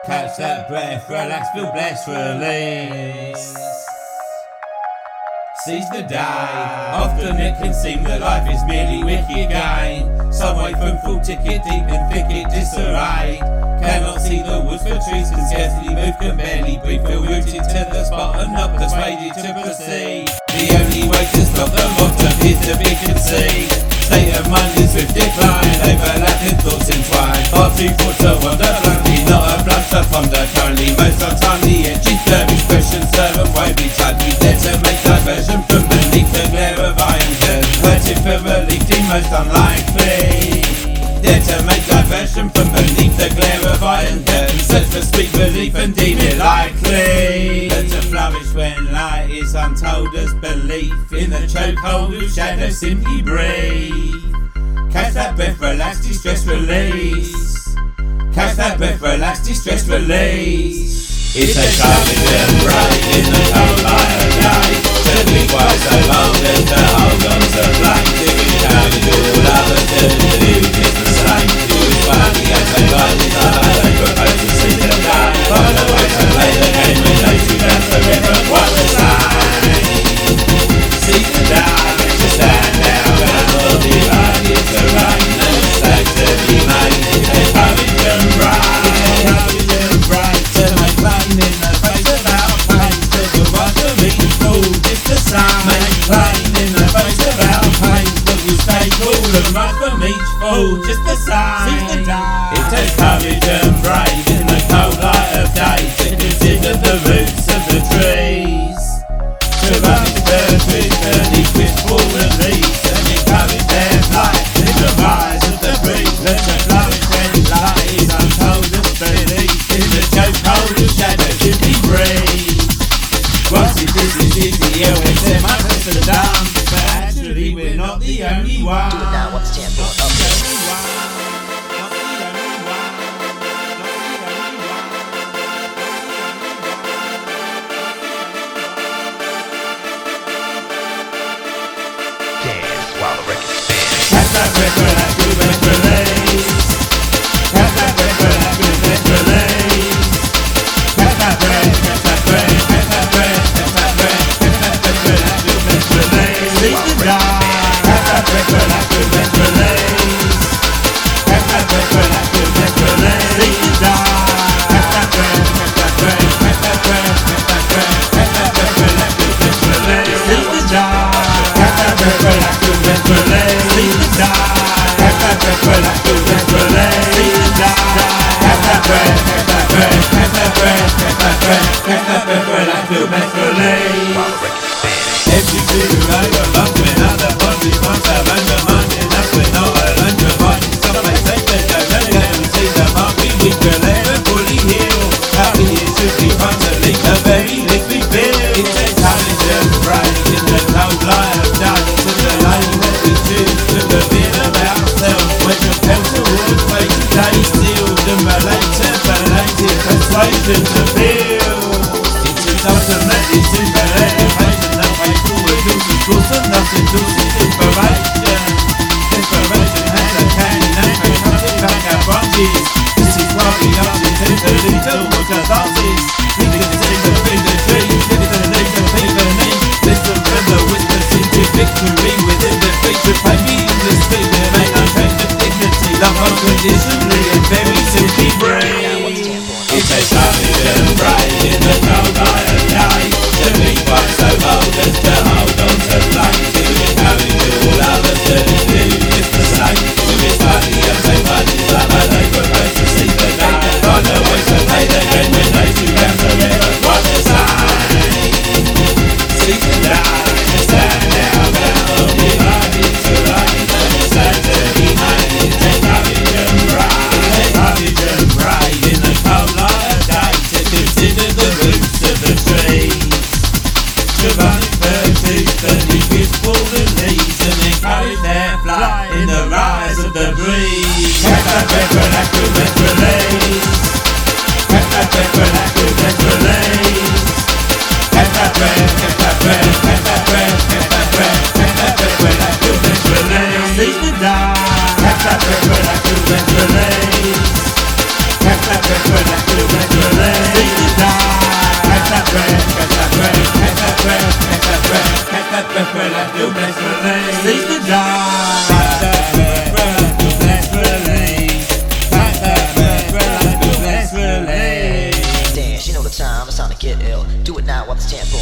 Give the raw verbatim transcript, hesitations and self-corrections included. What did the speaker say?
Catch that breath, relax, feel blessed, release. Seize the day. Often it can seem that life is merely wicked gain. Some way from full ticket, deep in thicket disarray. Cannot see the woods for trees, can scarcely move, can barely breathe. Feel rooted to the spot and not persuaded to proceed. The only way to stop the bottom is to be conceived. State of mind is with decline, overlapping thoughts entwined. Far too full to wander blankly, not a blunt to ponder. Currently most untimely edges, term expressions serve and won't be tried. We dare to make diversion from beneath the glare of iron curtain. Hurting for relief, deemed most unlikely. Dare to make diversion from beneath the glare of iron curtain. Search for sweet relief and deem it likely. Learn to flourish when light is untold as belief. In the chokehold of shadow, simply breathe. Catch that breath, relax, distress, release. Catch that breath, relax, distress, release. It's a courage and bright in the cold light of day. To be wise so bold as to hold on to flame. To encourage all others to do just the same. Do it quietly as they ride this light. They propose to see the day. Find a way to play the game with those who dance forever. What the same? See the day, to stand out and all divided terrain. No mistakes to be made. It's a courage and bright. It's a courage and bright to make plain in the face of our pain. To the right to reach full, just the same. Make plain in the face of our pain. But you stay cool and right from each fall, just the same. See the day. It takes courage and brave in the cold light of day to consider the roots of the trees. To run into the trees beneath with fallen leaves and encourage their flight in the rise of the breeze. Let the flourish when light is untold as belief. In the chokehold of shadow, simply breathe. Once it is as easy, yeah, we're so much less than done. But actually, we're not the only one. Do it now, what's the champion of this? While the record spins. Catch that breath, relax, relax, release. Catch that breath, relax, relax, release. Catch that breath, catch that breath, catch that breath, catch that breath, catch that breath, relax, relax, release. Seize the day. Catch that breath, relax, relax, release. Catch that breath, relax, relax, release. Seize the day. Catch that breath, catch that breath, catch that breath, catch that breath, catch that breath, relax, relax, release. Seize the day. Catch that breath, relax, relax, release. Seize the day. Catch that breath, relax, relax, release. Seize the day. Catch that breath, catch that breath, catch that breath, catch that breath, catch that breath, relax, relax, release. While the record spins. Every single right along with other bodies, once I've undermined enough, we're not alone, you're fighting some may say that don't know that we see the mark, we weak, we'll never fully heal. Happy it should be fun to leave the very least we feel. It takes courage and pride in the cold light of day. To the lane that we choose to reveal about ourselves. When compelled towards fate, stay sealed and relate to belated persuasion to feel. It is ultimately simple education that way forward builds a course of nothing to inspiration. Inspiration has a canyon and fantastic back our branches. This is why we are intensely towards catharsis. We can see the big trees, live the leaves of evening. Listen when the whispers into victory within the feature. Pay me in the street, remain unchanged of dignity. Love unconditionally and very simply brave. It takes courage and pride in the cold light of day. To be quite so bold as to hold on to flame. To encourage all others to do just the same. To be slightly and say buddies like they propose to see the day. Find a way to play the game when they two rounds forever. What the same? See the day, stand out and all divided terrain. No mistakes to be made. It takes courage and pride. It takes courage and pride in the cold light of day. To consider the roots of the trees. To run for truth beneath with fallen leaves and encourage their flight in the rise of the breeze. Catch that breath, relax, relax, release. Catch that breath, relax, relax, release. Catch that breath, catch that breath, catch that breath, catch that breath, catch that breath, relax, relax, release. Seize the day. Catch that breath, relax, relax, release. Catch that breath, relax, relax, release. Release the die. Pack that umbrella, let's release. Pack that umbrella, let's release. Dance, you know the time, it's time to get ill. Do it now while the tempo